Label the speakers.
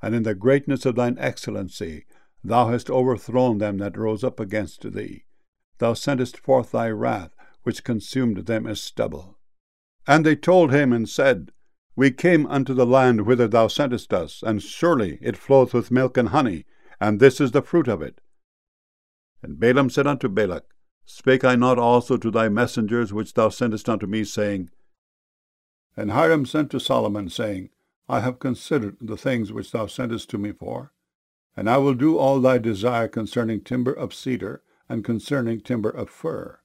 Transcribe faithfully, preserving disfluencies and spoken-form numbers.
Speaker 1: and in the greatness of thine excellency thou hast overthrown them that rose up against thee. Thou sentest forth thy wrath, which consumed them as stubble. And they told him and said, We came unto the land whither thou sentest us, and surely it floweth with milk and honey, and this is the fruit of it. And Balaam said unto Balak, Spake I not also to thy messengers which thou sentest unto me, saying, And Hiram sent to Solomon, saying, I have considered the things which thou sentest to me for, and I will do all thy desire concerning timber of cedar, and concerning timber of fir.